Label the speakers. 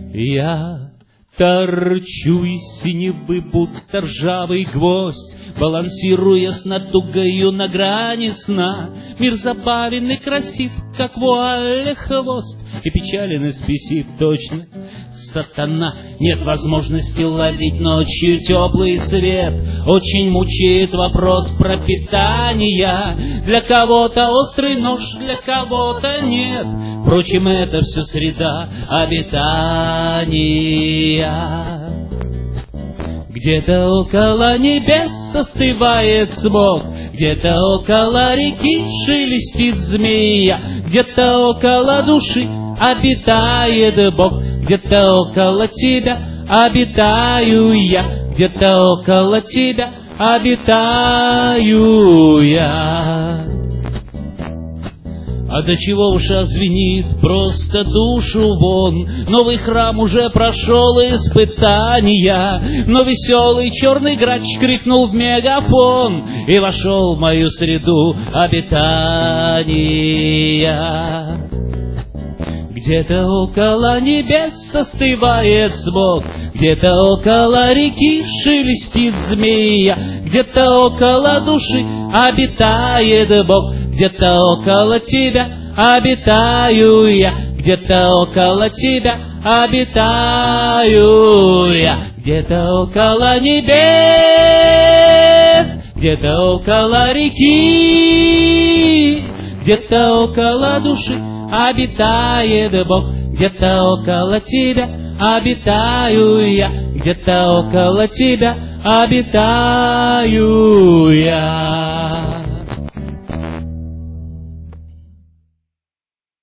Speaker 1: Я торчу из синевы, будто ржавый гвоздь, балансируя с натугою на грани сна. Мир забавен и красив, как вуаль хвост, и печален и спесив точно сатана. Нет возможности ловить ночью теплый свет, очень мучает вопрос пропитания. Для кого-то острый нож, для кого-то нет. Впрочем, это все среда обитания. Где-то около небес остывает смог, где-то около реки шелестит змея, где-то около души обитает Бог, где-то около тебя обитаю я, где-то около тебя обитаю я. А до чего уша звенит, просто душу вон. Новый храм уже прошел испытания, но веселый черный грач крикнул в мегафон и вошел в мою среду обитания. Где-то около небес остывает смог, где-то около реки шелестит змея, где-то около души обитает Бог, где-то около тебя обитаю я, где-то около тебя обитаю я, где-то около небес, где-то около реки, где-то около души обитает Бог, где-то около тебя обитаю я, где-то около тебя обитаю я.